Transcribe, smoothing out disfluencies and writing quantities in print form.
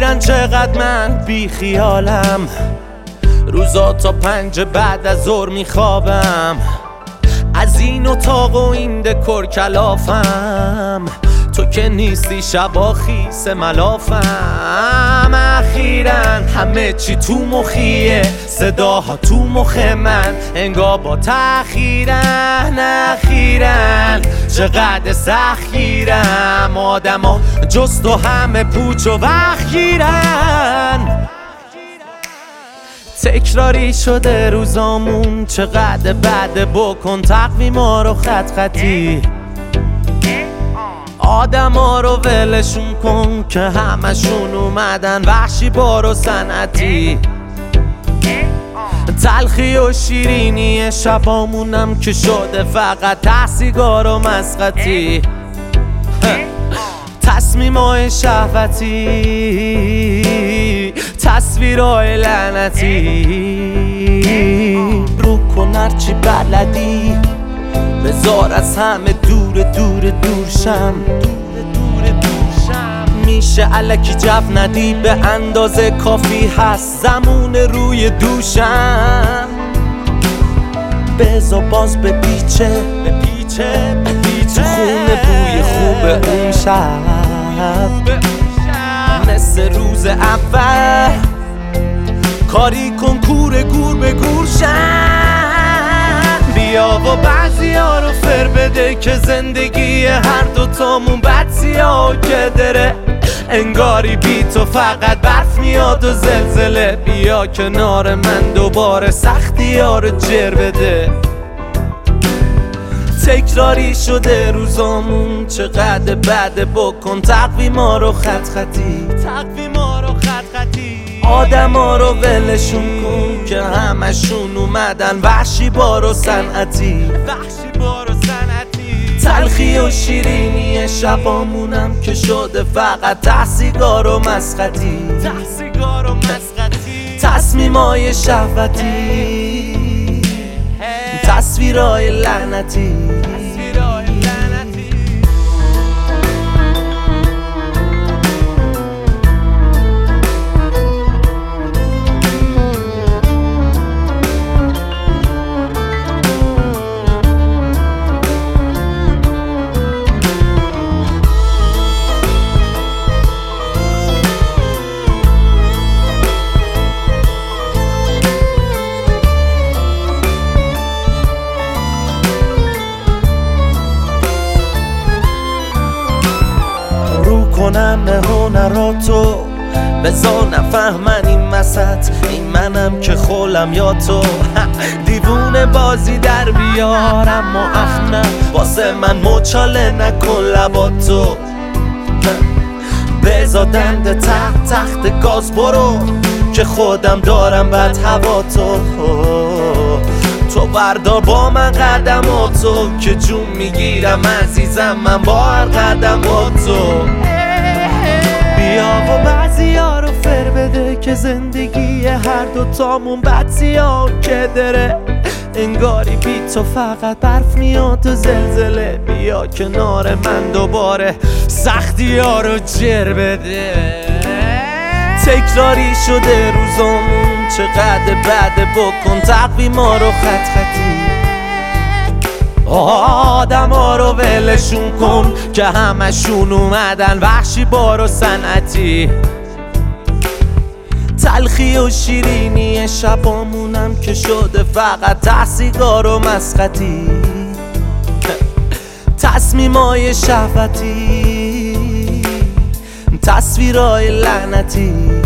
اخیراً چقدر من بی خیالم، روزا تا 5 بعد از ظهر میخوابم، از این اتاق و این دکور کلافم، تو که نیستی شبا خیس ملافم. اخیراً همه چی تو مخیه، صداها تو مخ من انگار با تأخیرن. اخیراً چقدر سختگیرم، آدما جز تو همه پوچ و وخگیرن. تکراری شده روزامون، چقدر بعد بکن تقویما رو خط خطی، آدم ها رو ولشون کن که همشون اومدن وحشی بار و صنعتی. تلخی و شیرینی شبامونم که شده فقط تحصیگار و مسخطی، تصمیمای شهوتی، تصویرهای لعنتی. رو کن هرچی بلدی، بذار از همه دور شم. میشه الکی جو ندی، به اندازه کافی هست زمون روی دوشم. بذار باز بپیچه تو خونه بوی خوب اون شب، مثل روز اول کاری کن کور گور به گور شن. بیا و بعضی ها رو فر بده که زندگی هر دوتامون بد سیاه که داره، انگاری بی تو فقط برف میاد و زلزله. بیا کنار من دوباره سختی ها رو جر بده. تکراری شده روزامون، چقدر بعد بکن تقویما رو خط خطی، آدم ها رو ولشون کن که همشون اومدن وحشی بار و صنعتی. تلخی و شیرینی شبامونم که شده فقط تحصیگار و مسخطی، تصمیمای شهوتی، تصویرهای لعنتی. کنم هنراتو، بذار نفهمن این وسط، این منم که خولم یا تو. دیوونه بازی در بیارم اما اخنه واسه من مچاله نکن لباتو. بذار دنده تحت گاز برو که خودم دارم بد هوا تو بردار با من قدماتو که جون میگیرم عزیزم من با هر قدماتو. بیا و بعضی ها رو فر بده که زندگی هر دوتامون بد سیاه که داره، انگاری بی تو فقط برف میاد و زلزله. بیا کنار من دوباره سختی ها رو جر بده. تکراری شده روزامون، چقدر بعد بکن تقویما رو خط خطی، آدم ها رو ولشون کن که همشون اومدن وحشی بار و صنعتی. تلخی و شیرینی شبامونم که شده فقط تحصیگار و مسخطی، تصمیمای شهوتی، تصویرهای لعنتی.